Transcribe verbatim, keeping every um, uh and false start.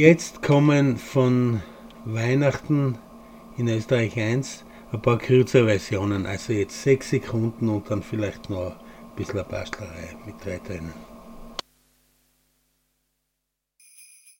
Jetzt kommen von Weihnachten in Österreich eins ein paar kürzere Versionen, also jetzt sechs Sekunden und dann vielleicht noch ein bisschen eine Bastlerei mit drei Tönen.